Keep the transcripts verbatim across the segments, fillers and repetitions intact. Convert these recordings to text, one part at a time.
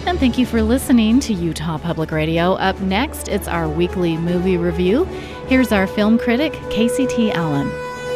And thank you for listening to Utah Public Radio. Up next, it's our weekly movie review. Here's our film critic, Casey T. Allen.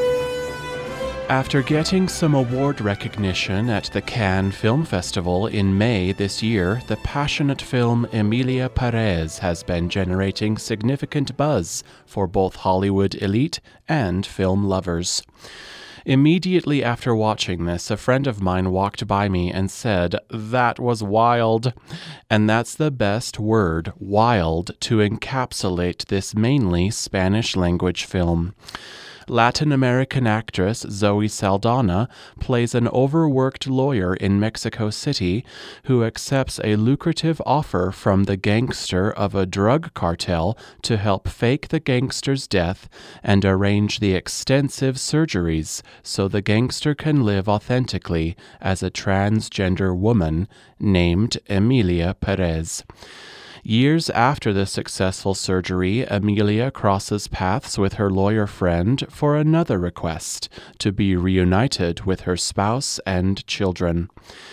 After getting some award recognition at the Cannes Film Festival in May this year, the passionate film Emilia Perez has been generating significant buzz for both Hollywood elite and film lovers. Immediately after watching this, a friend of mine walked by me and said, "That was wild." And that's the best word, wild, to encapsulate this mainly Spanish-language film. Latin American actress Zoe Saldana plays an overworked lawyer in Mexico City who accepts a lucrative offer from the gangster of a drug cartel to help fake the gangster's death and arrange the extensive surgeries so the gangster can live authentically as a transgender woman named Emilia Perez. Years after the successful surgery, Emilia crosses paths with her lawyer friend for another request, to be reunited with her spouse and children.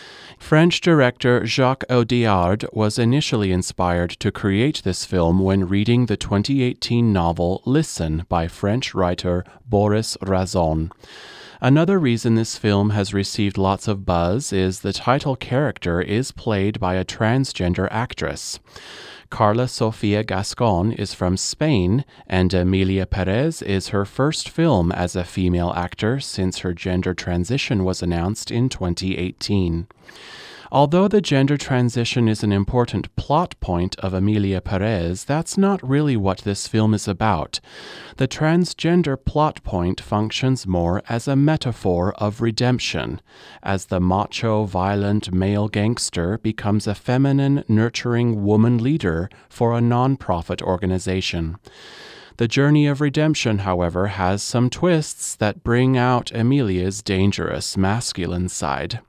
French director Jacques Audiard was initially inspired to create this film when reading the twenty eighteen novel Listen by French writer Boris Razon. Another reason this film has received lots of buzz is the title character is played by a transgender actress. Carla Sofia Gascon is from Spain, and Emilia Perez is her first film as a female actor since her gender transition was announced in twenty eighteen. Although the gender transition is an important plot point of Emilia Perez, that's not really what this film is about. The transgender plot point functions more as a metaphor of redemption, as the macho, violent male gangster becomes a feminine, nurturing woman leader for a non-profit organization. The journey of redemption, however, has some twists that bring out Emilia's dangerous masculine side.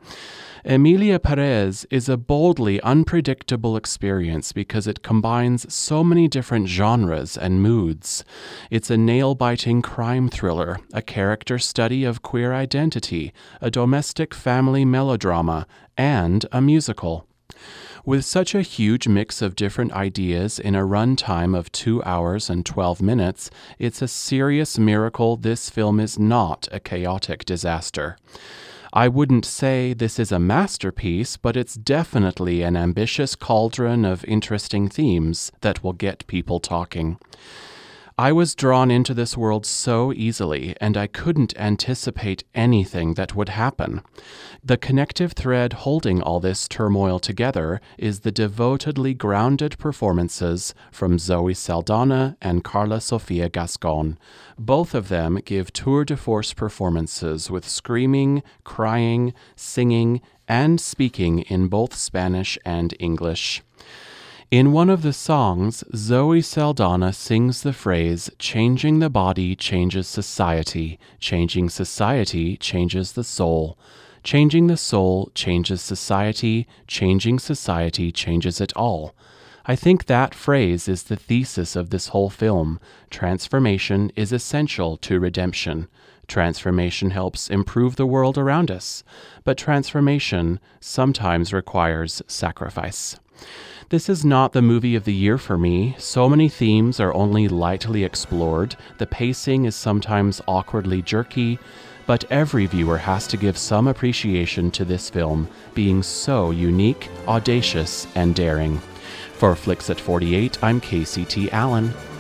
Emilia Perez is a boldly unpredictable experience because it combines so many different genres and moods. It's a nail-biting crime thriller, a character study of queer identity, a domestic family melodrama, and a musical. With such a huge mix of different ideas in a runtime of two hours and twelve minutes, it's a serious miracle this film is not a chaotic disaster. I wouldn't say this is a masterpiece, but it's definitely an ambitious cauldron of interesting themes that will get people talking. I was drawn into this world so easily, and I couldn't anticipate anything that would happen. The connective thread holding all this turmoil together is the devotedly grounded performances from Zoe Saldana and Carla Sofia Gascon. Both of them give tour de force performances with screaming, crying, singing, and speaking in both Spanish and English. In one of the songs, Zoe Saldana sings the phrase, "Changing the body changes society, changing society changes the soul. Changing the soul changes society, changing society changes it all." I think that phrase is the thesis of this whole film. Transformation is essential to redemption. Transformation helps improve the world around us, but transformation sometimes requires sacrifice. This is not the movie of the year for me. So many themes are only lightly explored. The pacing is sometimes awkwardly jerky, but every viewer has to give some appreciation to this film, being so unique, audacious, and daring. For Flicks at forty-eight, I'm Casey T. Allen.